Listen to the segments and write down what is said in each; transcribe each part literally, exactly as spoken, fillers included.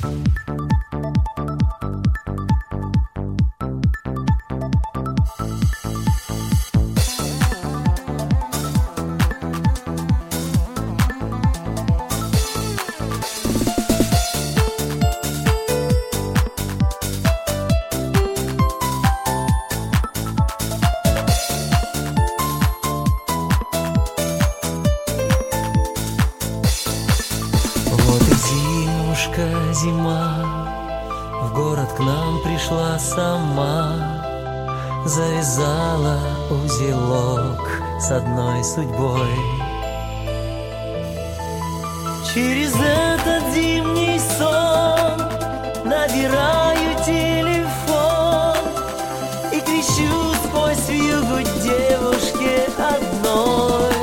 Зима в город к нам пришла сама, завязала узелок с одной судьбой. Через этот зимний сон набираю телефон и кричу сквозь вьюгу девушке одной: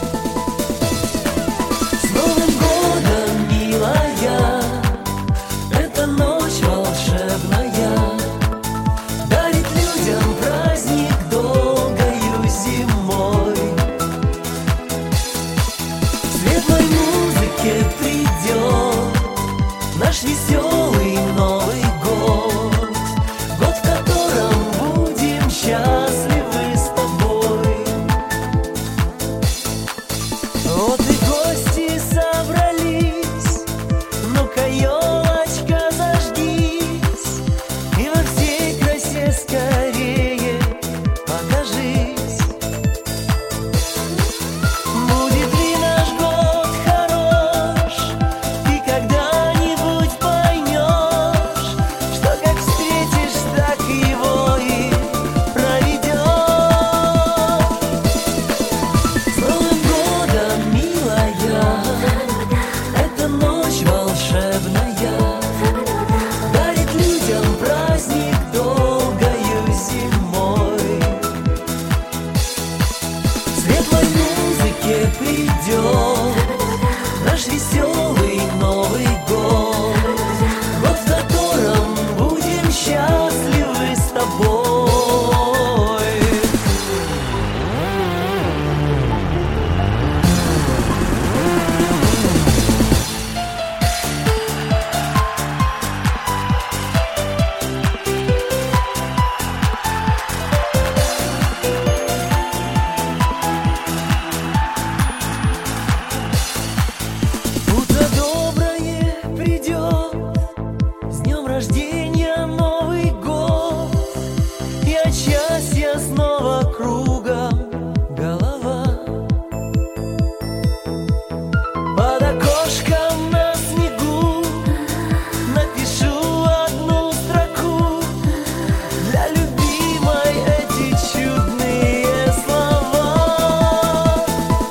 с Новым годом, милая! Эта ночь волшебная дарит людям праздник долгою зимой. В светлой музыке придет наш веселый Новый год, год, в котором будем счастливы с тобой. Вот и гости собрались, ну-ка, елочка, зажгись и во всей красе скорее покажись. Будет ли наш год хорош, ты когда-нибудь поймешь, что как встретишь, так его и проведешь. С Новым годом, милая! Эта ночь волшебная дарит людям праздник долгою зимой. В светлой музыке придет наш веселый Новый год, год, в котором будем счастливы с тобой. Утро доброе придет, с днем рождения Новый год, и от счастья снова кругом голова. Под окошком на снегу напишу одну строку для любимой эти чудные слова.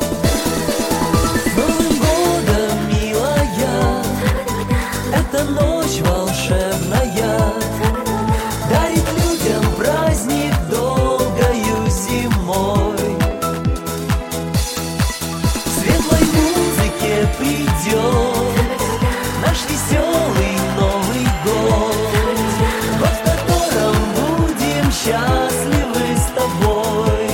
С Новым годом, милая! Эта ночь волшебная дарит людям праздник долгою зимой. В светлой музыке придет наш веселый Новый год, год, в котором будем счастливы с тобой.